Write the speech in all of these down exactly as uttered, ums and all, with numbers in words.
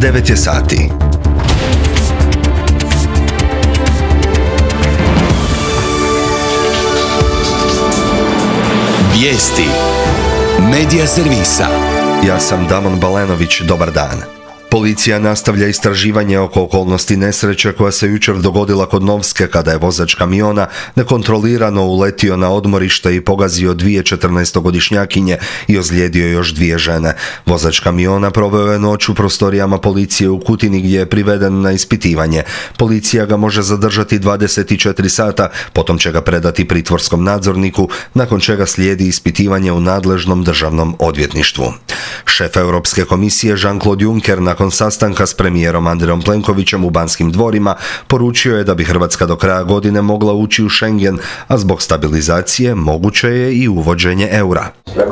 devet je sati. Vijesti Medija servisa. Ja sam Damon Balenović, dobar dan. Policija nastavlja istraživanje oko okolnosti nesreće koja se jučer dogodila kod Novske kada je vozač kamiona nekontrolirano uletio na odmorište i pogazio dvije četrnaestogodišnjakinje i ozlijedio još dvije žene. Vozač kamiona proveo je noć u prostorijama policije u Kutini gdje je priveden na ispitivanje. Policija ga može zadržati dvadeset četiri sata, potom će ga predati pritvorskom nadzorniku, nakon čega slijedi ispitivanje u nadležnom državnom odvjetništvu. Šef Europske komisije Jean-Claude Juncker nakon sastanka s premijerom Andrejom Plenkovićem u Banskim dvorima poručio je da bi Hrvatska do kraja godine mogla ući u Schengen, a zbog stabilizacije moguće je i uvođenje eura.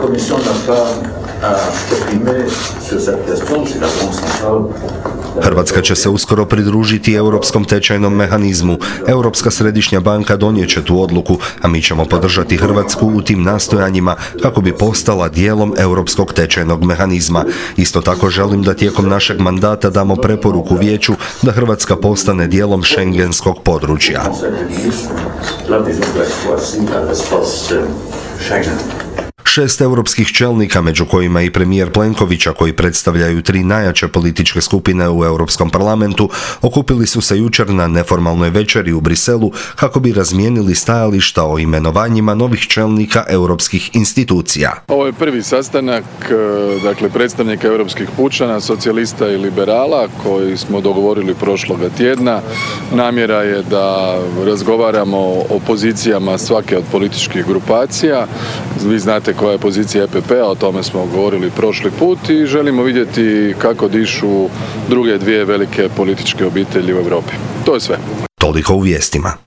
Hrvatska će se uskoro pridružiti europskom tečajnom mehanizmu. Europska središnja banka donijet će tu odluku, a mi ćemo podržati Hrvatsku u tim nastojanjima kako bi postala dijelom europskog tečajnog mehanizma. Isto tako želim da tijekom našeg mandata damo preporuku vijeću da Hrvatska postane dijelom šengenskog područja. Šest europskih čelnika, među kojima i premijer Plenkovića, koji predstavljaju tri najjače političke skupine u Europskom parlamentu, okupili su se jučer na neformalnoj večeri u Briselu kako bi razmijenili stajališta o imenovanjima novih čelnika europskih institucija. Ovo je prvi sastanak, dakle, predstavnika europskih pučana, socijalista i liberala koji smo dogovorili prošloga tjedna. Namjera je da razgovaramo o pozicijama svake od političkih grupacija. Vi znate koja je pozicija E P P-a, o tome smo govorili prošli put i želimo vidjeti kako dišu druge dvije velike političke obitelji u Europi. To je sve. Toliko u vijestima.